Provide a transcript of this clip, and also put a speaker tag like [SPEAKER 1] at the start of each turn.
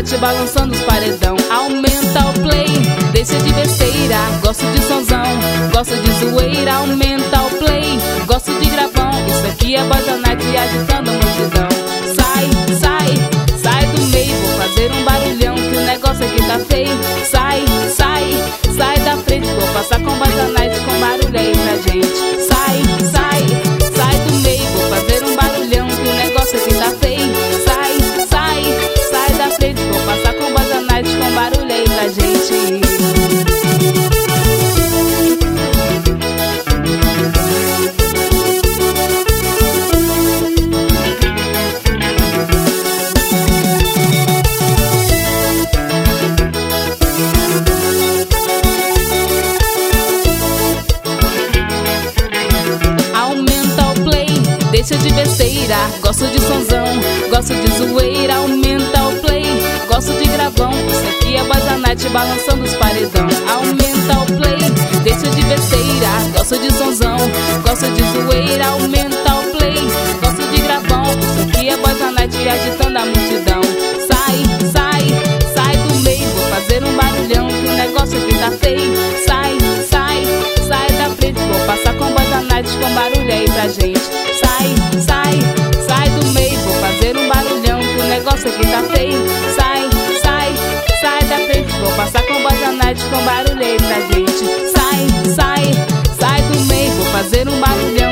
[SPEAKER 1] night balançando os paredão. Aumenta o play, deixa de besteira, gosto de sonzão, gosto de zoeira. Aumenta o play, gosto de gravão, isso aqui é Boys da Night agitando a multidão. Sai, sai, sai do meio, vou fazer um barulhão que o negócio aqui tá feio. Sai, sai, sai da frente, vou passar com Boys da Night com barulho aí pra gente. Sai, sai, sai do meio, vou fazer um barulhão que o negócio aqui tá feio. Sai, sai, sai da frente, vou passar com Boys da Night com barulho aí pra gente. Deixa de besteira, gosto de sonzão, gosto de zoeira. Aumenta o play, gosto de gravão, isso aqui é Boys da Night balançando os paredão. Aumenta o play, deixa de besteira, gosto de sonzão, gosto de zoeira. Aumenta o play, gosto de gravão, isso aqui é Boys da Night agitando a multidão. Sai, sai, sai do meio, vou fazer um barulhão que o negócio aqui tá feio. Sai, sai, sai da frente, vou passar com Boys da Night com barulho aí pra gente. Sai, sai, sai do meio, vou fazer um barulhão que o negócio aqui tá feio. Sai, sai, sai da frente, vou passar com Boys da Night com barulho aí pra gente. Sai, sai, sai do meio, vou fazer um barulhão